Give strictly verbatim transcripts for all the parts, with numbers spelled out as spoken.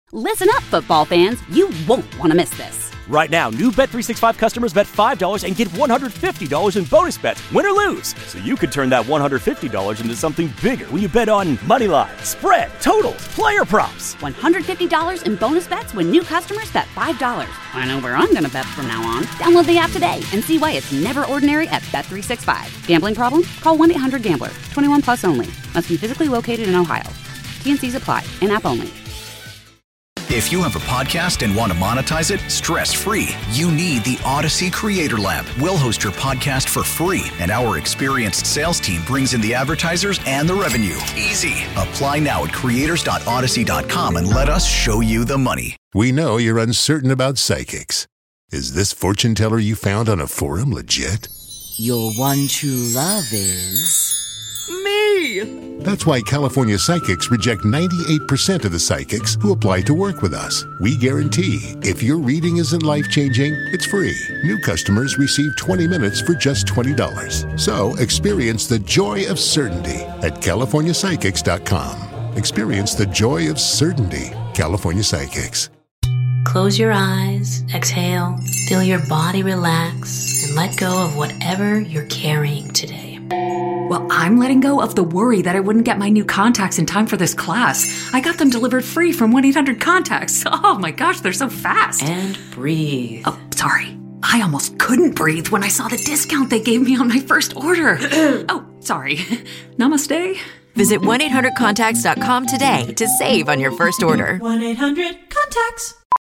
Listen up, football fans. You won't want to miss this. Right now, new Bet three sixty-five customers bet five dollars and get one hundred fifty dollars in bonus bets, win or lose. So you could turn that one hundred fifty dollars into something bigger when you bet on money line, spread, totals, player props. one hundred fifty dollars in bonus bets when new customers bet five dollars. I know where I'm going to bet from now on. Download the app today and see why it's never ordinary at Bet three sixty-five. Gambling problem? Call one eight hundred gambler. twenty-one plus only. Must be physically located in Ohio. T N Cs apply. In-app only. If you have a podcast and want to monetize it stress-free, you need the Odyssey Creator Lab. We'll host your podcast for free, and our experienced sales team brings in the advertisers and the revenue. Easy. Apply now at creators dot odyssey dot com and let us show you the money. We know you're uncertain about psychics. Is this fortune teller you found on a forum legit? Your one true love is... me! That's why California Psychics reject ninety-eight percent of the psychics who apply to work with us. We guarantee if your reading isn't life-changing, it's free. New customers receive twenty minutes for just twenty dollars. So experience the joy of certainty at california psychics dot com. Experience the joy of certainty. California Psychics. Close your eyes, exhale, feel your body relax, and let go of whatever you're carrying today. Well, I'm letting go of the worry that I wouldn't get my new contacts in time for this class. I got them delivered free from one eight hundred contacts. Oh my gosh, they're so fast. And breathe. Oh, sorry. I almost couldn't breathe when I saw the discount they gave me on my first order. Oh, sorry. Namaste. Visit one eight hundred contacts dot com today to save on your first order. one eight hundred contacts.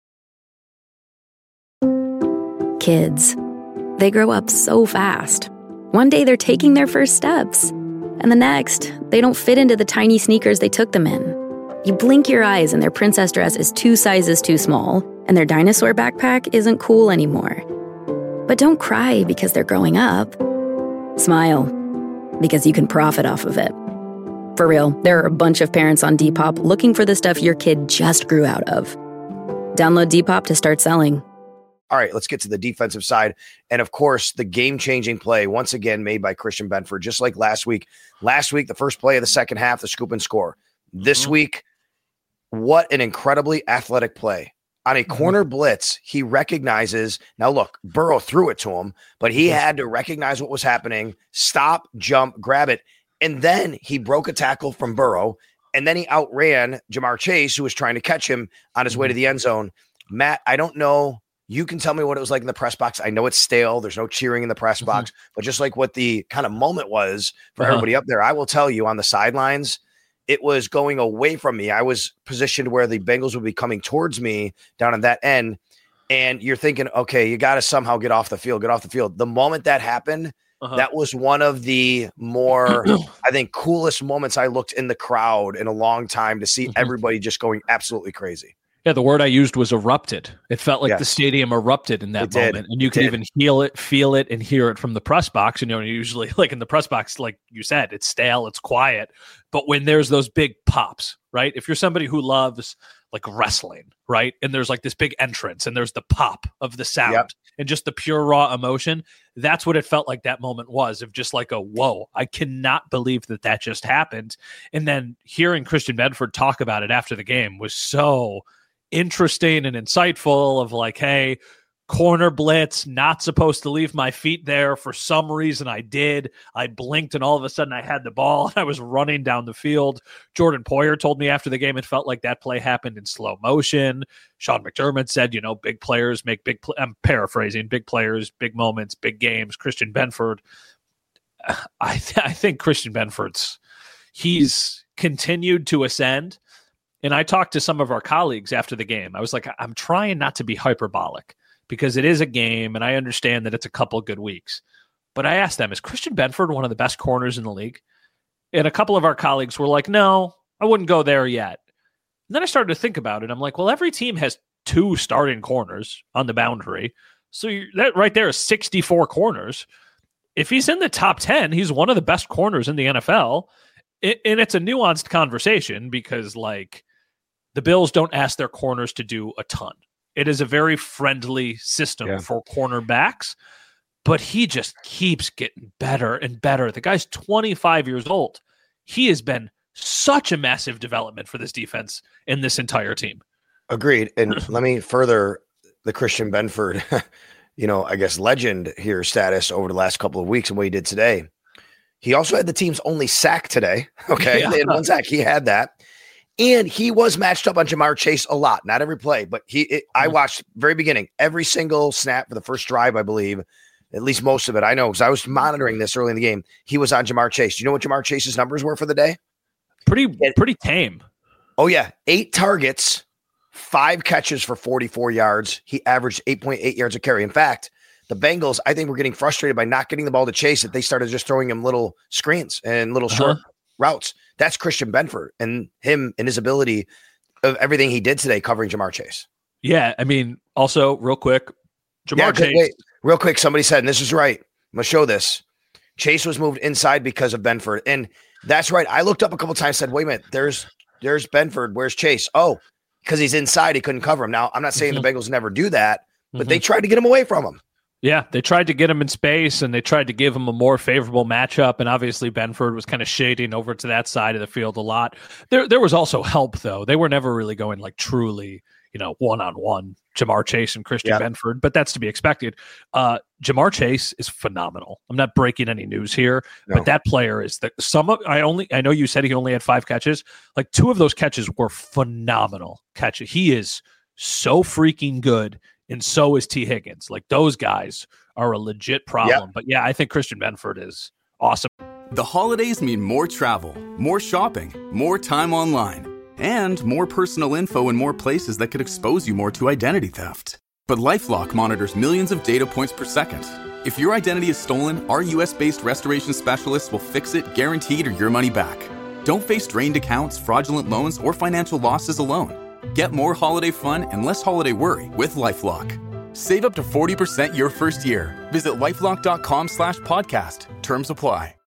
Kids. They grow up so fast. One day they're taking their first steps, and the next, they don't fit into the tiny sneakers they took them in. You blink your eyes and their princess dress is two sizes too small, and their dinosaur backpack isn't cool anymore. But don't cry because they're growing up. Smile, because you can profit off of it. For real, there are a bunch of parents on Depop looking for the stuff your kid just grew out of. Download Depop to start selling. All right, let's get to the defensive side. And of course, the game-changing play, once again, made by Christian Benford, just like last week. Last week, the first play of the second half, the scoop and score. This mm-hmm. week, what an incredibly athletic play. On a corner mm-hmm. blitz, he recognizes, now look, Burrow threw it to him, but he mm-hmm. had to recognize what was happening, stop, jump, grab it, and then he broke a tackle from Burrow, and then he outran Jamar Chase, who was trying to catch him on his mm-hmm. way to the end zone. Matt, I don't know. You can tell me what it was like in the press box. I know it's stale. There's no cheering in the press mm-hmm. box, but just like what the kind of moment was for uh-huh. everybody up there, I will tell you on the sidelines, it was going away from me. I was positioned where the Bengals would be coming towards me down on that end. And you're thinking, okay, you got to somehow get off the field, get off the field. The moment that happened, uh-huh. that was one of the more, I think, coolest moments I looked in the crowd in a long time to see mm-hmm. everybody just going absolutely crazy. Yeah, the word I used was erupted. It felt like yes. the stadium erupted in that it moment. Did. And you it could did. even feel it, feel it, and hear it from the press box. You know, usually like in the press box, like you said, it's stale, it's quiet. But when there's those big pops, right? If you're somebody who loves like wrestling, right? And there's like this big entrance and there's the pop of the sound yep. and just the pure raw emotion. That's what it felt like that moment was, of just like a, whoa, I cannot believe that that just happened. And then hearing Christian Benford talk about it after the game was so interesting and insightful, of like, hey, corner blitz, not supposed to leave my feet there. For some reason I did. I blinked and all of a sudden I had the ball. I was running down the field. Jordan Poyer told me after the game it felt like that play happened in slow motion. Sean McDermott said, you know, big players make big pl- I'm paraphrasing, big players, big moments, big games. Christian Benford, I, th- I think Christian Benford's he's continued to ascend. And I talked to some of our colleagues after the game. I was like, I'm trying not to be hyperbolic because it is a game and I understand that it's a couple good weeks. But I asked them, is Christian Benford one of the best corners in the league? And a couple of our colleagues were like, no, I wouldn't go there yet. And then I started to think about it. I'm like, well, every team has two starting corners on the boundary. So you're, that right there is sixty-four corners. If he's in the top ten, he's one of the best corners in the N F L. It, and it's a nuanced conversation because, like, the Bills don't ask their corners to do a ton. It is a very friendly system yeah. for cornerbacks, but he just keeps getting better and better. The guy's twenty-five years old. He has been such a massive development for this defense and this entire team. Agreed. And let me further the Christian Benford, you know, I guess legend here status over the last couple of weeks and what he did today. He also had the team's only sack today. Okay. Yeah. They had one sack. He had that. And he was matched up on Jamar Chase a lot, not every play, but he, it, I watched very beginning, every single snap for the first drive, I believe, at least most of it. I know because I was monitoring this early in the game. He was on Jamar Chase. Do you know what Jamar Chase's numbers were for the day? Pretty, pretty tame. Oh yeah. Eight targets, five catches for forty-four yards. He averaged eight point eight yards a carry. In fact, the Bengals, I think, were getting frustrated by not getting the ball to Chase that they started just throwing him little screens and little short uh-huh. routes. That's Christian Benford and him and his ability of everything he did today covering Jamar Chase. Yeah, I mean, also, real quick, Jamar yeah, Chase. Wait, real quick, somebody said, and this is right, I'm going to show this. Chase was moved inside because of Benford. And that's right. I looked up a couple times, said, wait a minute, there's there's Benford. Where's Chase? Oh, because he's inside, he couldn't cover him. Now, I'm not saying mm-hmm. the Bengals never do that, but mm-hmm. they tried to get him away from him. Yeah, they tried to get him in space, and they tried to give him a more favorable matchup, and obviously Benford was kind of shading over to that side of the field a lot. There there was also help, though. They were never really going like truly, you know, one-on-one, Jamar Chase and Christian yeah. Benford, but that's to be expected. Uh, Jamar Chase is phenomenal. I'm not breaking any news here, no. but that player is the some of I only I know you said he only had five catches. Like two of those catches were phenomenal catches. He is so freaking good. And so is T. Higgins. Like those guys are a legit problem. Yep. But yeah, I think Christian Benford is awesome. The holidays mean more travel, more shopping, more time online, and more personal info in more places that could expose you more to identity theft. But LifeLock monitors millions of data points per second. If your identity is stolen, our U S-based restoration specialists will fix it guaranteed or your money back. Don't face drained accounts, fraudulent loans, or financial losses alone. Get more holiday fun and less holiday worry with LifeLock. Save up to forty percent your first year. Visit LifeLock.com slash podcast. Terms apply.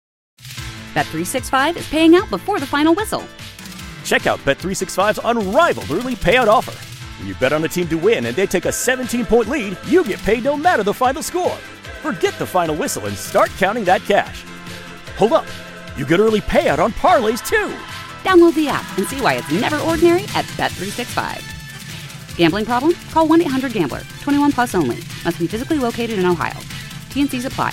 Bet three sixty-five is paying out before the final whistle. Check out Bet three sixty-five's unrivaled early payout offer. When you bet on a team to win and they take a seventeen-point lead, you get paid no matter the final score. Forget the final whistle and start counting that cash. Hold up. You get early payout on parlays, too. Download the app and see why it's never ordinary at Bet three sixty-five. Gambling problem? Call one eight hundred gambler. twenty-one plus only. Must be physically located in Ohio. T N Cs apply.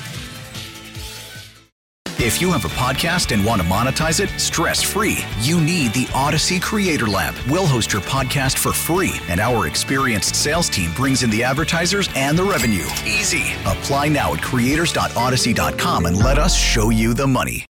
If you have a podcast and want to monetize it stress-free, you need the Odyssey Creator Lab. We'll host your podcast for free, and our experienced sales team brings in the advertisers and the revenue. Easy. Apply now at creators dot odyssey dot com and let us show you the money.